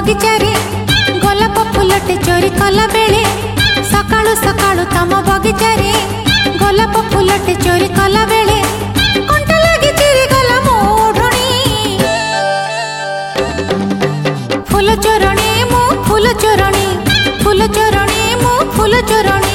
बगीचारे गोलाप फूलटे चोरी कला बेले सकाळु सकाळु तम बगीचारे गोलाप फूलटे चोरी कला बेले कंटा लागी चिरी गला मोढणी फूल चोरणी मु फूल चोरणी फूल चोरणी मु फूल चोरणी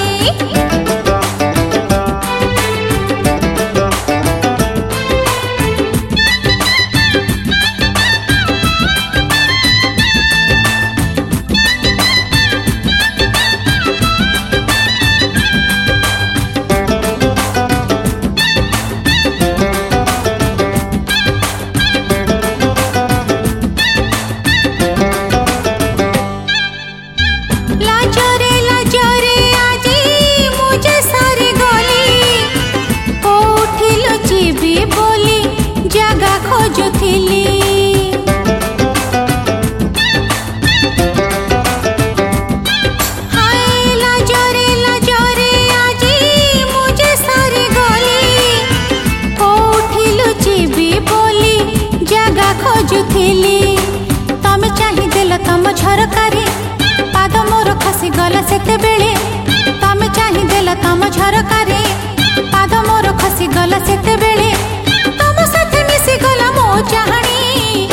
तमे चाही देल तम झरकारी पाद मोर खसी गला सेते बेले तमे चाही देल तम झरकारी पाद मोर खसी गला सेते बेले तम साथे मिसी गला मो चाहणी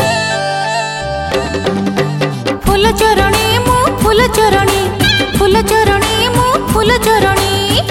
फूल चोरणी मु फूल चोरणी फूल चोरणी मु फूल चोरणी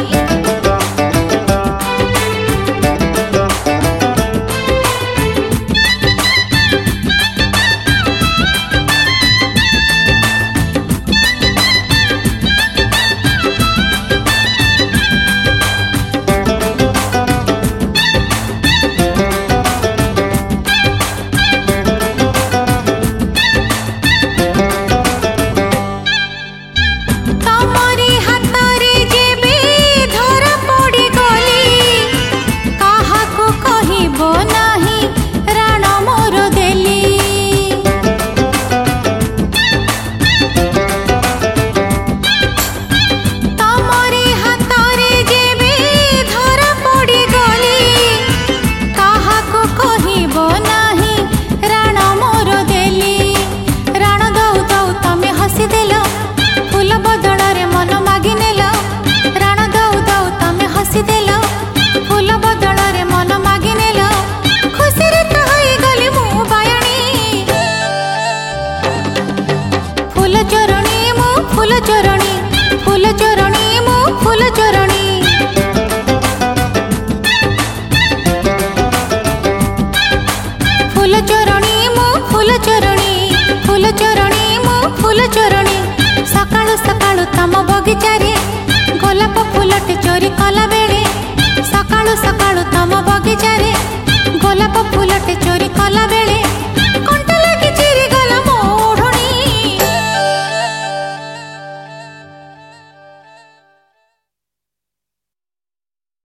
फूल चोरणी फूल चोरणी मु फूल चोरणी फूल चोरणी मु फूल चोरणी फूल चोरणी मु फूल चोरणी सकाळु सकाळु तम बगीचारे गोलाप फूलटे चोरी कला बेले सकाळु सकाळु तम बगीचारे गोलाप फूलटे चोरी कला बेले